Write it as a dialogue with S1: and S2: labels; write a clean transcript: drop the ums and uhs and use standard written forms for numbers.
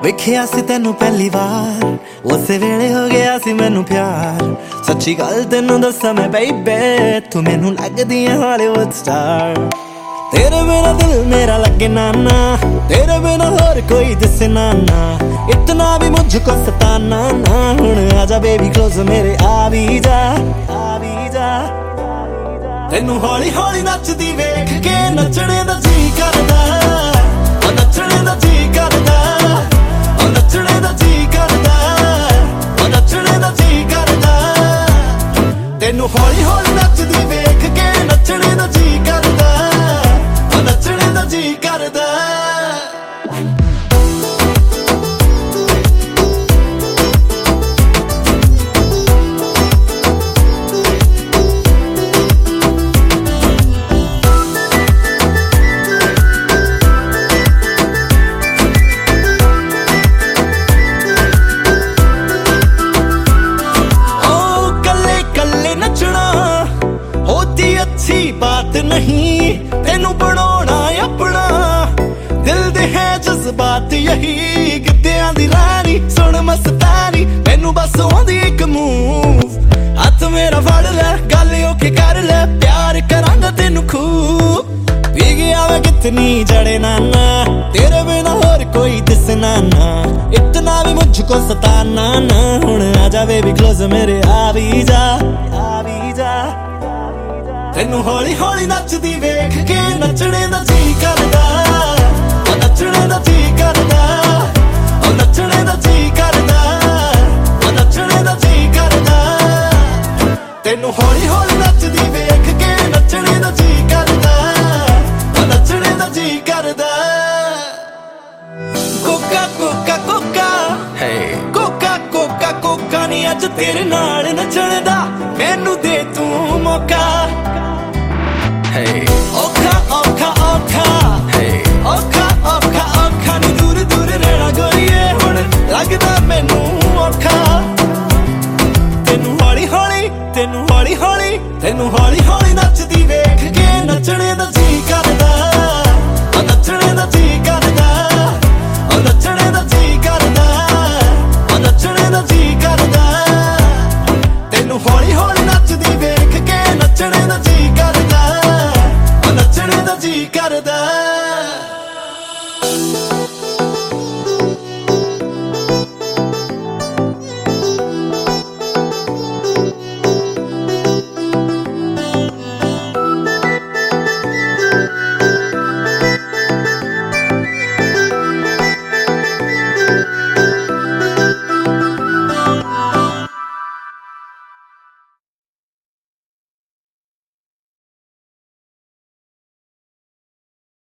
S1: वेखिया सी तेनू पहली बार उस वेले हो गया सी मैनू प्यार। सच्ची गल तेनू दसा मैं बेबे तू मैनू लगदी है हॉलीवुड स्टार। तेरे बिना दिल मेरा लगे नाना, तेरे बिना और कोई दिसे नाना। इतना भी मुझको सताना ना, हुण आजा बेबी क्लोज मेरे आ भी जा, आ भी जा। तेनू हौली हौली नचदी वेख के नचने दा जी करदा, ओ नचने दा जी करदा, ओ नचने दा जी करदा, ओ नचने दा जी करदा। तेनू हौली हौली नचदी वेख के नचने दा जी करदा, ओ नचने दा जी करदा। अच्छी बात नहीं तेनू बनाना अपना, दिल दे है जज्बात यही। गिद्धियां दी रानी सुन मस्तानी, मैनू बस आउंदी इक मूव। हथ मेरा फड़ ले गल ओके कर ले, प्यार करांगा तेनू खूब। पी गया मैं कितनी जड़े नाना, तेरे बिना और कोई दिसना ना। इतना भी मुझको सताना ना, हुण आजा बेबी क्लोज मेरे आ भी जा, आ भी जा। तेनू हौली हौली नचदी वेख के नचने दा जी करदा, ओ नचने दा जी करदा, ओ नचने दा जी करदा, ओ नचने दा जी करदा। तेनू हौली हौली नचदी वेख के नचने दा जी करदा, ओ नचने दा जी करदा। कोका कोका कोका कोका कोका कोका नी अज तेरे नाल नचण दा, मैनू दे तू मौका।